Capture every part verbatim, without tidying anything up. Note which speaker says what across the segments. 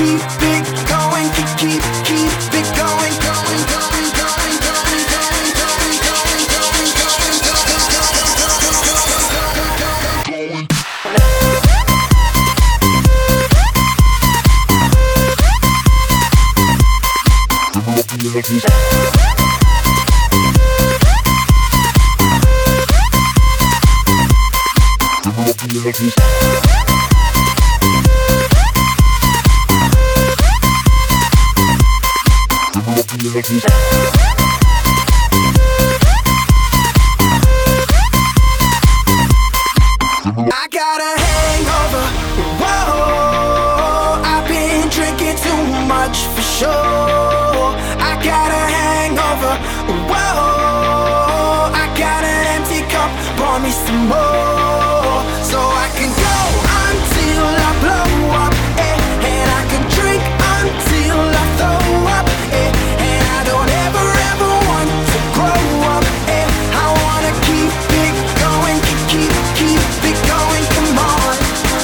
Speaker 1: keep it going, keep, keep, keep it going, going, going, going, going, going, going, going, going, going, going, going, going, going. I got a hangover, whoa, I've been drinking too much for sure. I got a hangover, whoa, I got an empty cup, pour me some more, so I can go until I blow up, eh, and I can drink until I throw up, eh, and I don't ever ever want to grow up, eh, I wanna keep it going, keep, keep, keep it going, come on.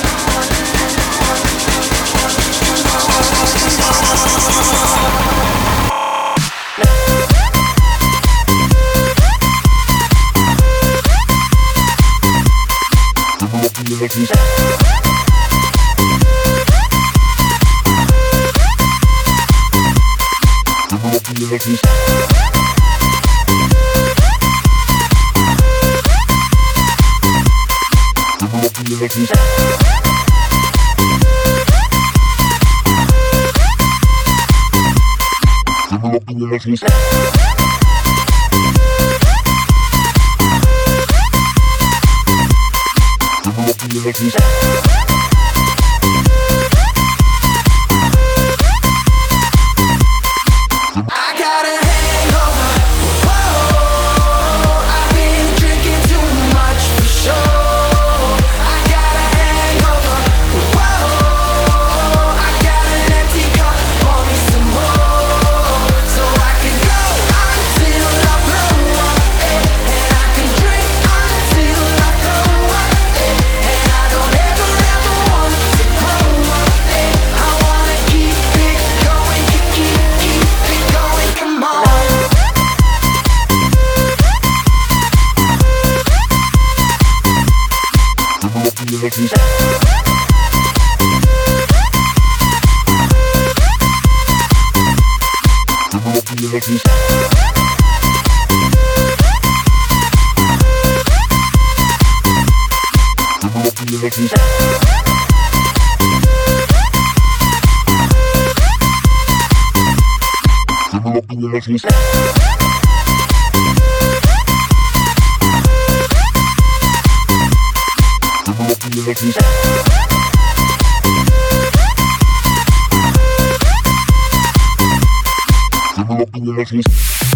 Speaker 1: I got a hangover, whoa, I've been drinking too much for sure. I got a hangover, whoa, I got an empty cup, pour me some more, so I can go until I blow up, eh, and I can drink until I throw up, eh, and I don't ever ever want to grow up, eh, I wanna keep it going, keep, keep, keep it going, come on.
Speaker 2: Thank you.